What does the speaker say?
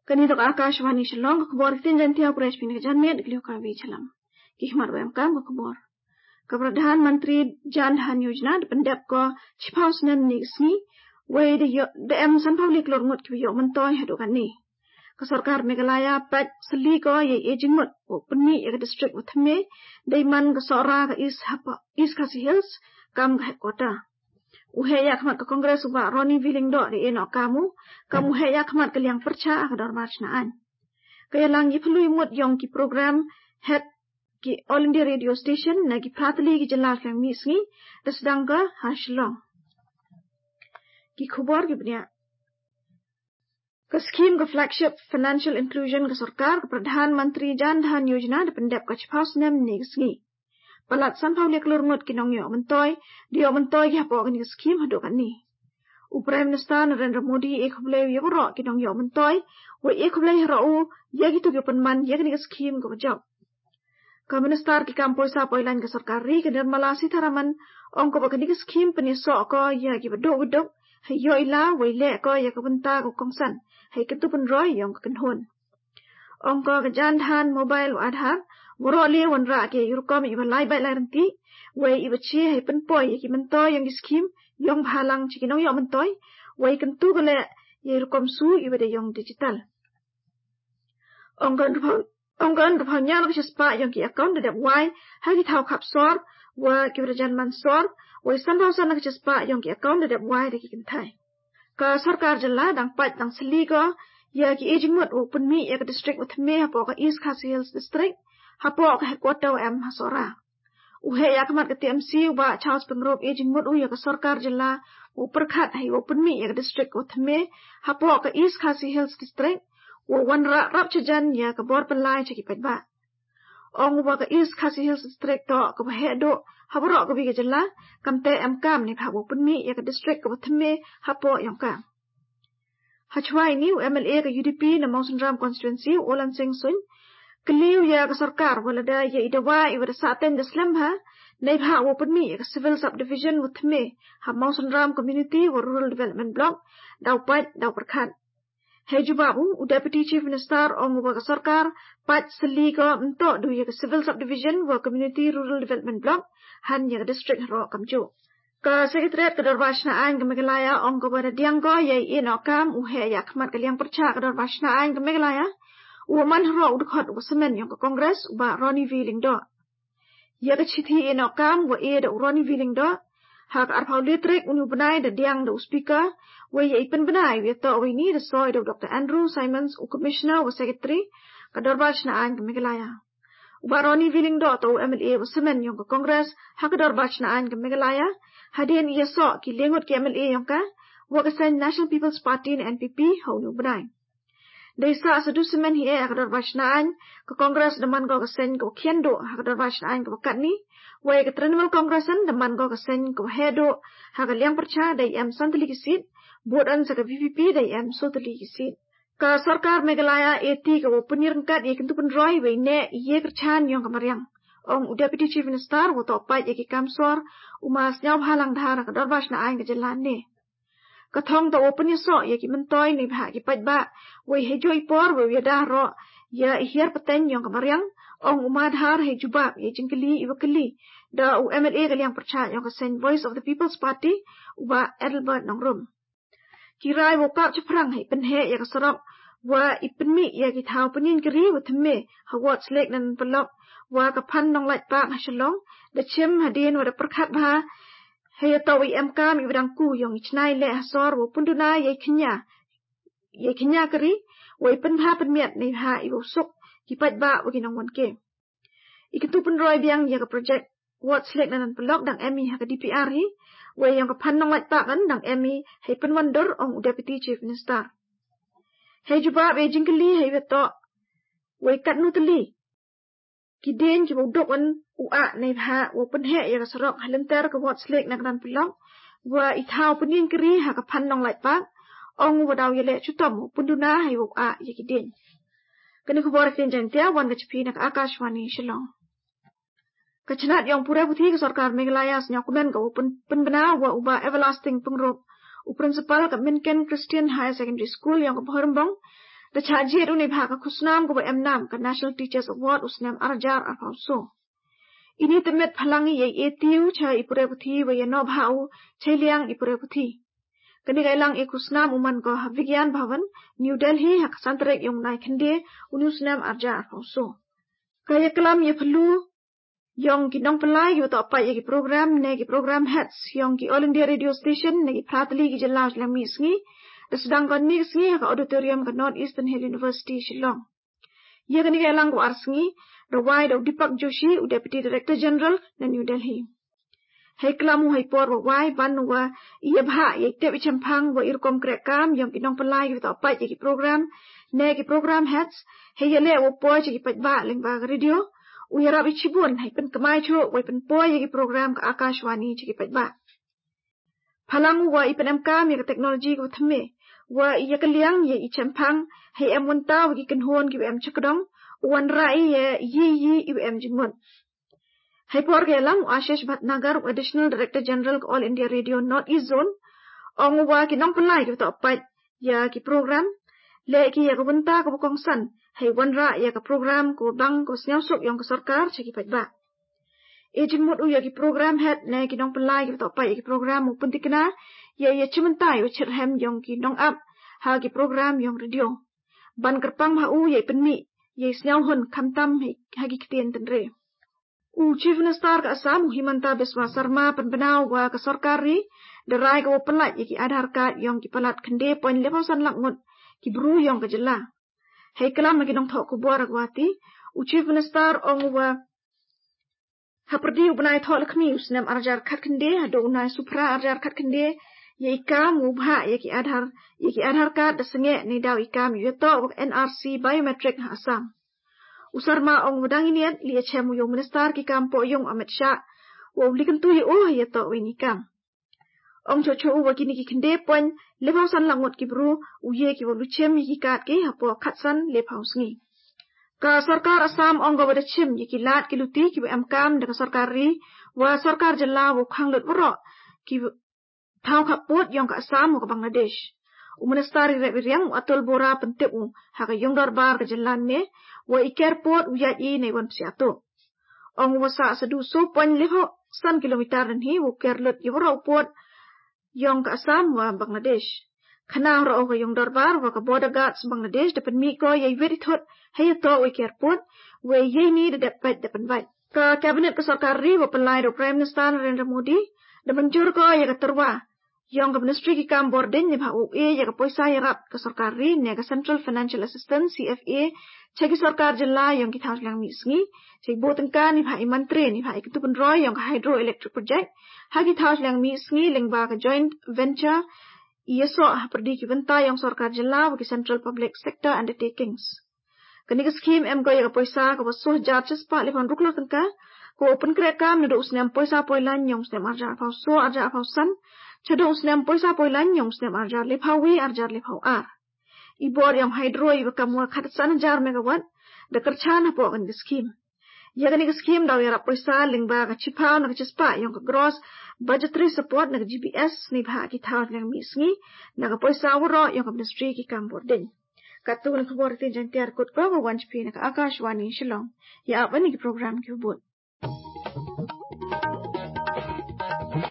Kanitok Akashwani Shalom kabor kitin jantia Quraish bin janmet giliu kawi chalam. Kihmar wem kam kabor. Keberadaan Menteri Jan Dhan Yojana dependap ko chipaus nan nisni way de em sanpau lik lor ngot kiyo mentoy hadukan ni. Kesorkar Meghalaya pat seli ko ye ejingmut o peni ye district uthme dayman kesora ke East Khasi Hills kam ke headquarter. Uheya khmat ke Kongres uba Ronnie Willing do di eno kamu heya khmat ke liang percha ke dormar snaan. Kaya lang yipelui mut yong ki program head ki All India Radio Station na ki pratali ki jelas lang misngi sedang ke Hashlong. Ki khubor ki bnia ke scheme ke flagship financial inclusion ke sarkar ke Pradhan Menteri Jan Dhan Yojana dependap ke chipaus nem nisngi. Palat sanpau lek lor ngot kinong yo mentoy ki hapo ke ni scheme hadukan ni. Prime Minister Narendra Modi ek hublai yoro kinong yo mentoy we ek hublai rau ye gitu ke penman ye ke ni scheme ke job. Ka Minister ki kampoi sa poilan ke sarkar ri ke Nirmala Sitharaman ong ko ke ni scheme peniso ko ye ki bedok hayo ila we le ko ye ke benta ko kongsan hai ke tu pen roy yong ke kenhon. Ong ko ke Jan Dhan mobile Aadhaar woro le wanra ke yurkom iba lai bai lai renti we iba chi hai pen poi ye ki mentoy yang scheme yong bhalang chikinong yo mentoy we kentu gole ye yurkom su iba de yong digital. Ong kan rupanya lo spa yang ki account de wai ha ki thau khap sor wa ki rajan man sor we sanbau san ki spa yang ki account de wai de ki kinthai ka sarkar jalla dang pat dang sli ko ya ki aging mot open mi ya ka district uthme ha po ka East Khasi Hills district ha po ka headquarter em hasora uhe ya kamat ka TMC uba Charles Pengrop aging mot ya ka sarkar jalla u perkhat hai open mi ya ka district uthme ha po ka East Khasi Hills district wan rap chajan ya ka bor pelai chaki petba ong wa ka East Khasi Hills district to ka hedo habro ka bi jalla kamte em kam ni phabu punmi ya ka district ka thme hapo yong ka hachwai ni MLA ka UDP na Mawsynram constituency Olan Singh Sun kliu ya ka sarkar wala da ya idawa iwa saten deslam ha nei pha wo punmi ya ka civil subdivision uthme ha Mawsynram community wa rural development block daw perkhat Heju Babu, Deputy Chief Minister ong wa sarkar pat seli ko ento du ye civil subdivision wa community rural development block han ye district ro kamju. Ka secretariat ka Darwashnaan ka Meghalaya ong ko bada diang ko ye ino kam uhe ya khmat ka liang percha ka Darwashnaan ka Meghalaya u man ro udkhot u semen yong ka Congress ba Ronnie Willing do. Ye ka chithi ino kam wa e da Ronnie Willing do hak arpau litrik unu benai da diang da speaker we ye ipen benai we to we ni da soy da Dr. Andrew Simons u commissioner wa secretary ka Darwashnaan ka Meghalaya uba Ronnie Willing do to MLA wa semen yong ka Congress hak ka Darwashnaan ka Meghalaya hadin ye so ki lengot ki MLA yong ka wa ka sen National People's Party na NPP ho nu benai Desa sadu semen hi ka Darwashnaan ka Congress daman ko ka sen ko kiendo hak ka Darwashnaan ka bakat ni Wai ka Trinamool Congressan daman ko ka sen ko hedo hak ka liang percha day em santali kisit buat sa ka VVP day em sotali kisit ka sarkar Meghalaya eti ka punirangkat ye kentu penroy we ne ye kerchan yong kamariang ong Deputy Chief Minister wo to pai ye ki kamsor umas nyaw halang dhara ka Darwashnaan ka jalan ne ka thong to open ye so ye ki mentoy ni bha ki patba we hejoi por we dah ro ya hier peten yong kamariang ong umadhar he jubab ye jingkeli iwakeli da u MLA ka liang percha yong ka sen Voice of the People's Party uba Adelbert Nongrum kirai wo kap chaprang hai penhe ya ka sarok wa ipenmi ya ki thau penin kri wa thme hawat slek nan pelok wa ka phan nong lait pak hashalong da chim hadin wa da perkhat bha he to wi em kam i wadang ku yongichnai le hasor wo punduna ye khnya kri wa ipen bha penmiat nei ha i wo sok ki pat ba wa ki nong wan ke ikitu penroy biang ya ka project wat selek nan pelok dang emi ha ka DPR hi we yang ka phan nong lait pak an dang emi he penwandor ong Deputy Chief Minister he juba be jingkeli he weto we kat nutli ki den ki bodok an u a nei bha wo penhe ya ka sarok halenter ka wat selek nan pelok wa i thau penin kri ha ka phan nong lait pak ong wa daw yele chutom punduna he wo a ye ki den kani khobor tin jantia wan ka chpi nak Akashwani Shillong Kachinat yang pura putih ke sarkar Meghalaya senya komen ka penbena wa uba everlasting pengrop u principal ka Minken Christian High Secondary School yang ka Pohorembong Tachajir uni bhaka kusnam ko emnam ka National Teachers Award usnam arjar arpauso. Ini temet phalangi ye etiu cha ipureputhi wa no bhau cheliang ipureputhi. Kani gailang ikusnam uman ko Vigyan Bhavan New Delhi hak santrek yung nai khande unusnam arjar arpauso. Kaya kelam ye perlu yang kinong pelai yu tak pai ye program ne ki program heads yang ki All India Radio Station ne ki pratli ki jelaw lang mi sngi sedang kon mi sngi ka auditorium ka North Eastern Hill University Shillong. Ye kani gailang ko arsngi rawai do Deepak Joshi u Deputy Director General na New Delhi. Hai kelamu hai por wai ban wa ye bha ye te champang wa irkom krekam yang kinong pelai yu tak pai ye ki program ne ki program heads hai ye le wo po ye ki patba lengba radio uyarab ichibun hai pen kamai cho wai pen po ye ki program ka Akashwani ye ki patba. Phalangu wa ipen amkam ye teknologi ko thme wa ye kaliang ye ichampang hai em wanta wa ki kenhon ki em chakdong wan rai ye yi em jinmon. Hai por gelang Ashish Bhatnagar Additional Director General All India Radio North East Zone ong wa ki nong pelai ki tak pai ya ki program le ki ya ko wanta ko kongsan hai wan ra ya ka program ko bang ko snyasuk yang ko sarkar che ki patba. Ejimut u ya ki program head ne ki nong pelai ki tak pai ki program mu puntikna ye chimentai u chirhem yang ki nong up ha ki program yang radio. Ban kerpang ha u ye penmi ye snyau hun kamtam ha ki kitien tenre. U Chief Minister ka Assam Himanta Biswa Sarma penbenau wa ka sarkari derai ka pelat ye ki Aadhaar card yang ki pelat khende poin lepasan lakngut ki bru yang ka jela. Hai kelam ki nong thok ku buar gwati u Chief Minister ong wa haperdi u benai thok lakmi usnam arjar khat khende hado unai supra arjar khat khende ye ikam u bha ye ki Aadhaar card da senge ni daw ikam yu to NRC biometric ha Assam. Usarma ong wadang iniat liya chemu yung minister ki kampo yung Amit Shah wa ulikan tu yo ya to wini kam. Ong chocho wa kini ki khende poin lepasan langot ki bru u ye ki wa luchem ki kat ki hapo khatsan lepaus ngi. Ka sarkar Assam ong ga wada chem ki lat ki luti ki am kam da sarkari wa sarkar jela wa khang lut waro ki thau khapot yung ka Assam wa Bangladesh. Minister Riang Atul Bora pentiu haka yung darbar ka jalan ne wa ikerport uyat i ne wan psiato. Ong wasa seduso poin leho san kilometer dan hi wa kerlut yura upot yung ka Assam wa Bangladesh. Kana ro ka yung darbar wa ka border guards Bangladesh dapat mi ko ye wet thot hay to wa kerport wa ye ni dapat vai. Ka cabinet ka sarkari wa pelai do Prime Minister Narendra Modi da menjur ko ye ka terwa yang ka ministry ki kam borden ni bha e ya ka poisa ya rap ka sarkari ne ka Central Financial Assistance CFA chagi sarkar jilla yang ki thaus lang mi sngi chai botengka ni bha mantri ni bha iktu penroy yang ka hydroelectric project ha ki thaus lang mi sngi lengba ka joint venture yeso perdi ki benta yang sarkar jilla wa ki Central Public Sector Undertakings. Kani ka scheme em ko ya ka poisa ka waso jarches pa le pan ruklo tengka ko open krekam ne do usnam poisa poilan yang usnam arja pausan chado usnam poisa poilan yang usnam arjar le phawi arjar le phau ar ibor yang hydro iba kamwa khatsan jar megawatt da kerchan hapo kan scheme ya kan scheme daw yara poisa lingba ka chipau na chispa yang ka gross budgetary support na GBS ni bha ki thawt lang misngi na ka poisa woro yang ka ministry ki kam borden katung khobor tin jantiar kot ko wanch pi na ka Akashwani Shillong ya abani ki program ki bot